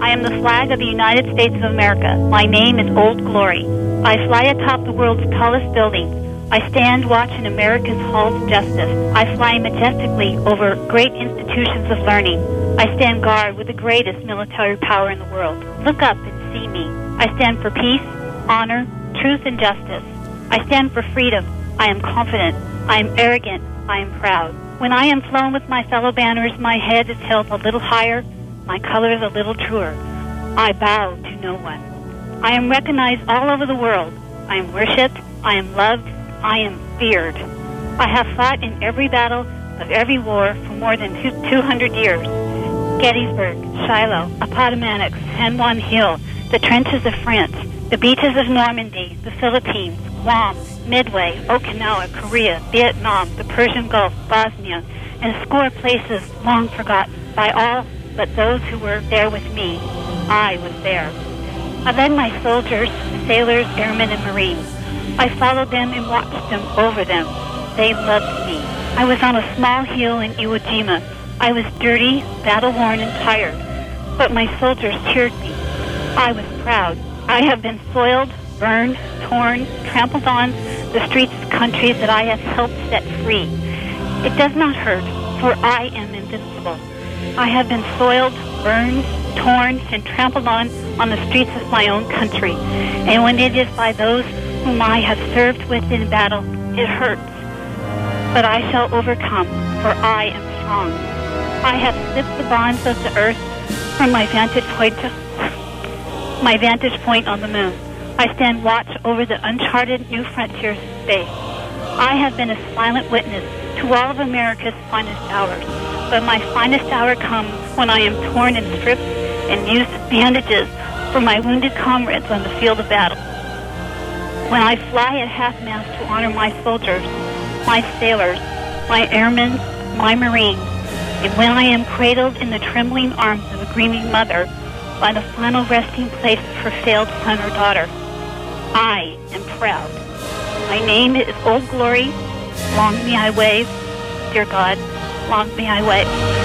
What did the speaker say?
I am the flag of the United States of America. My name is Old Glory. I fly atop the world's tallest buildings. I stand watch in America's halls of justice. I fly majestically over great institutions of learning. I stand guard with the greatest military power in the world. Look up and see me. I stand for peace, honor, truth, and justice. I stand for freedom. I am confident. I am arrogant. I am proud. When I am flown with my fellow banners, my head is held a little higher, my colors a little truer. I bow to no one. I am recognized all over the world. I am worshipped. I am loved. I am feared. I have fought in every battle of every war for more than 200 years. Gettysburg, Shiloh, Appomattox, San Juan Hill, the trenches of France, the beaches of Normandy, the Philippines, Guam, Midway, Okinawa, Korea, Vietnam, the Persian Gulf, Bosnia, and a score of places long forgotten by all but those who were there with me. I was there. I led my soldiers, sailors, airmen, and Marines. I followed them and watched them over them. They loved me. I was on a small hill in Iwo Jima. I was dirty, battle-worn, and tired, but my soldiers cheered me. I was proud. I have been soiled, burned, torn, trampled on the streets of countries that I have helped set free. It does not hurt, for I am invincible. I have been soiled, burned, torn, and trampled on the streets of my own country. And when it is by those whom I have served with in battle, it hurts. But I shall overcome, for I am strong. I have slipped the bonds of the earth from my vantage point on the moon. I stand watch over the uncharted new frontiers of space. I have been a silent witness to all of America's finest hours. But my finest hour comes when I am torn and stripped and use bandages for my wounded comrades on the field of battle. When I fly at half-mast to honor my soldiers, my sailors, my airmen, my Marines, and when I am cradled in the trembling arms of a grieving mother by the final resting place of her failed son or daughter, I am proud. My name is Old Glory. Long may I wave, dear God, long may I wave.